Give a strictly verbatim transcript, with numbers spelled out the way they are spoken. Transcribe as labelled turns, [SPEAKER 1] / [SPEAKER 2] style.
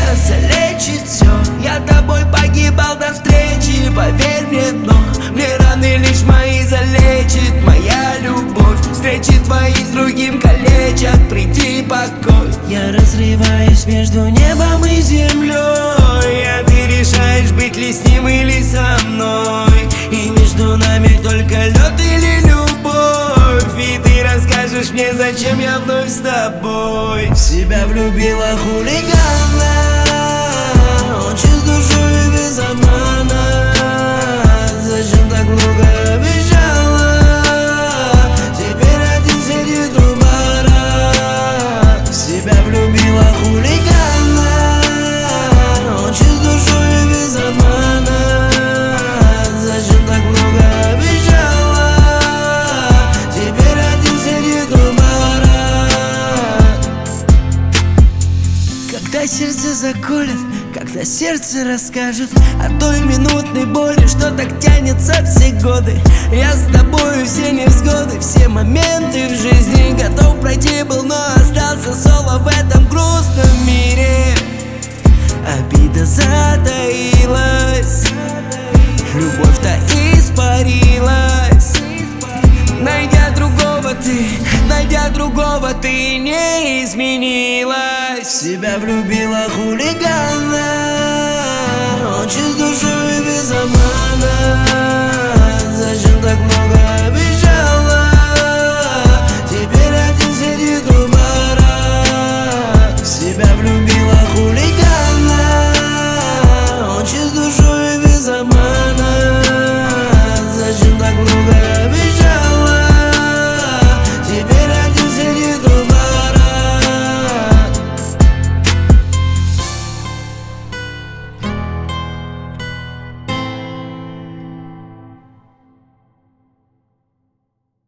[SPEAKER 1] залечит все. Я тобой погибал до встречи, поверь мне, но мне раны лишь мои залечит моя любовь. Встречи твои с другим калечат, приди покой. Я разрываюсь между небом и землей, а ты решаешь, быть ли с ним или со мной. И между нами только лед или любовь. И ты расскажешь мне, зачем я вновь с тобой. В себя влюбила хулигана, он чист душой и без обмана. Зачем так много обещала? Теперь один сидит у бара. В себя влюбила хулигана, он чист душой и без обмана. Зачем так много обещала? Теперь один сидит у бара. Когда сердце заколет, когда сердце расскажет о той минутной боли, что так тянется все годы. Я с тобою все невзгоды, все моменты в жизни готов пройти был, но остался соло в этом грустном мире. Обида затаилась, любовь-то испарилась. Найдя другого ты, найдя другого ты не изменилась. В себя влюбила хулигана,